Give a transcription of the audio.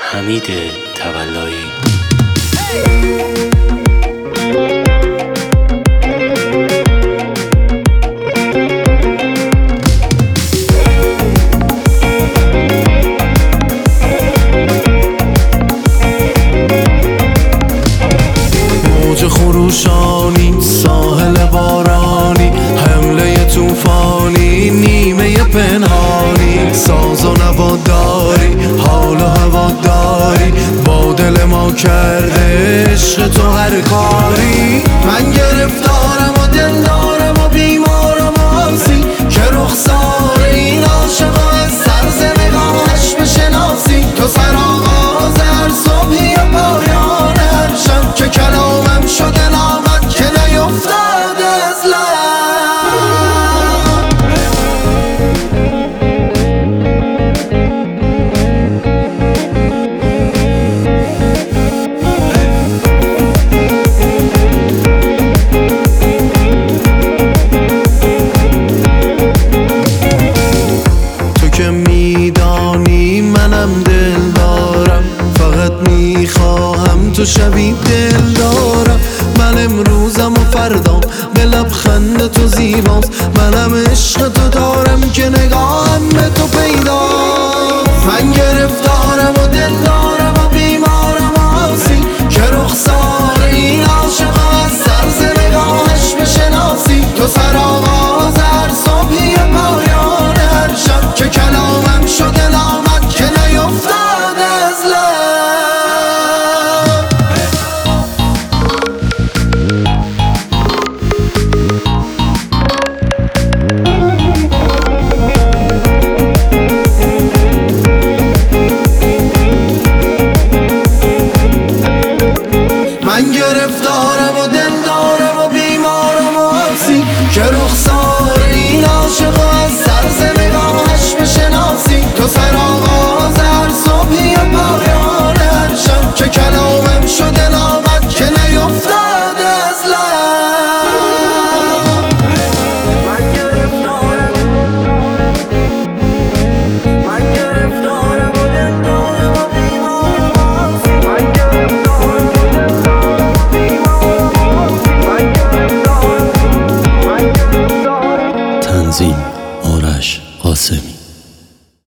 حمید تولایی. موج خروشانی، ساحل بارانی، حمله طوفانی، نیمه پنهانی، ساز و نوا داری، حال و هوا داری، با دل ما کرده عشق تو هر کاری. من گرفتارم و دلدارم و بیمارم و آسی، که رخسار این عاشقا از سرز نگاهش بشناسی. تو سرآغاز هر صبحی و پایان هر شب، که کلامم شده نامت که نیفتاد از لب. تو که میدانی منم دل دارم، فقط میخواهم تو شبی دل دارم. من امروزم و فردام به لبخند تو زیباست، منم عشق تو دارم که نگاهم به تو پیدا.